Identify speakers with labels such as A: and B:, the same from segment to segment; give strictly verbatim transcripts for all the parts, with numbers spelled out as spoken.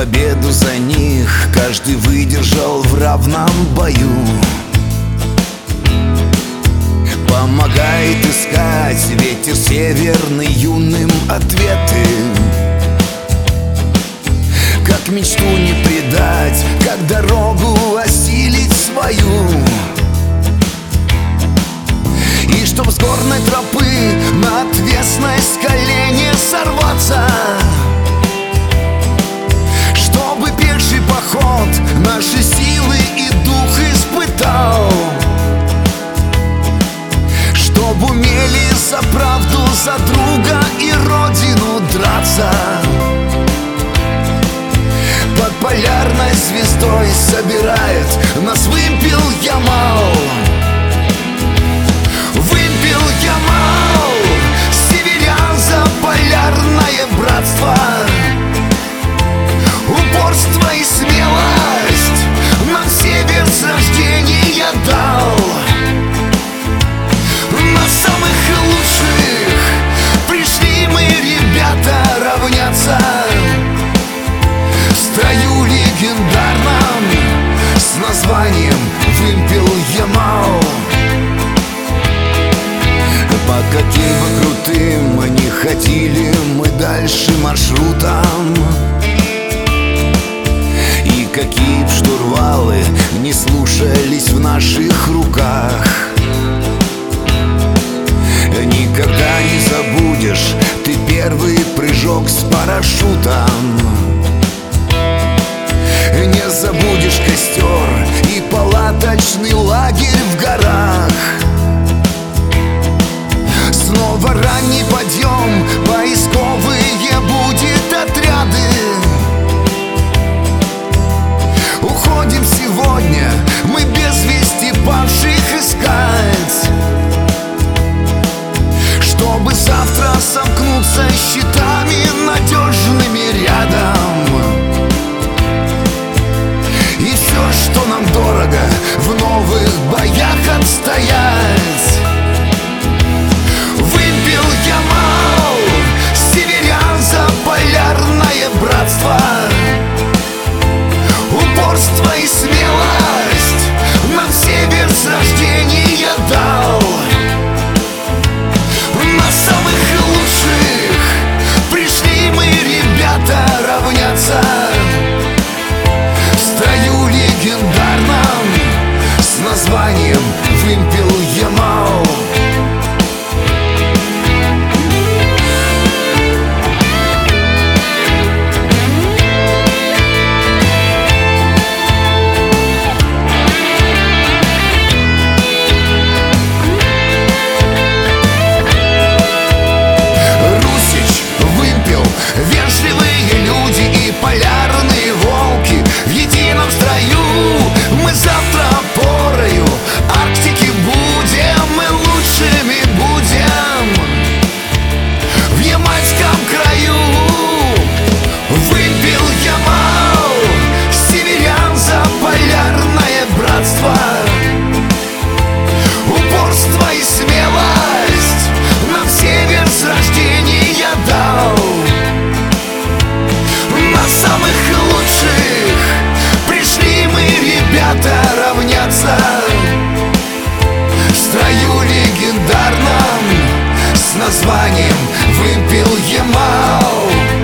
A: победу за них каждый выдержал в равном бою. Помогает искать ветер северный юным ответы. Как мечту не предать, как дорогу осилить свою. И чтоб с горной тропы на отвесной скале не сорваться, чтобы пеший поход наши силы и дух испытал, чтоб умели за правду, за друга и родину драться. Под полярной звездой собирает нас вымпел Ямал. Вымпел Ямал, северян за полярное братство. Упорство и смелость нам север с рождения дал. На самых лучших пришли мы, ребята, равняться. В строю легендарном с названием «Вымпел Ямал». По каким бы крутым мы ни ходили, мы дальше маршрутом. И какие б штурвалы не слушались в наших руках, никогда не забудешь ты первый прыжок с парашютом. Не забудешь костер и палаточный лагерь в горах. Снова ранний подъем, поисковые будет отряды. Уходим сегодня мы без вести павших искать, чтобы завтра сомкнуться щитами надежными рядом. И все, что нам дорого, в новых боях отстоять. Вымпел Ямал, северян за полярное братство. Упорство и смелость нам север с рождения дал. На самых лучших пришли мы, ребята, равняться. В строю легендарном с названием «Вымпел Ямал». Вежливые люди и полярные волки в едином строю. Мы завтра опорою Арктики будем, мы лучшими будем в ямальском краю. Вымпел Ямал, северян за полярное братство. Упорство и смелость нам север с рождения дал. На самых лучших пришли мы, ребята, равняться. В строю легендарном с названием «Вымпел Ямал».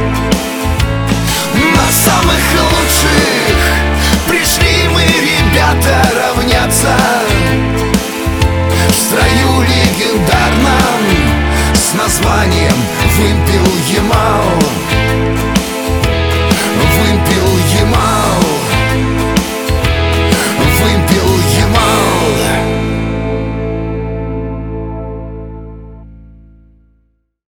A: На самых лучших пришли мы, ребята, равняться. В строю легендарном с названием «Вымпел Ямал».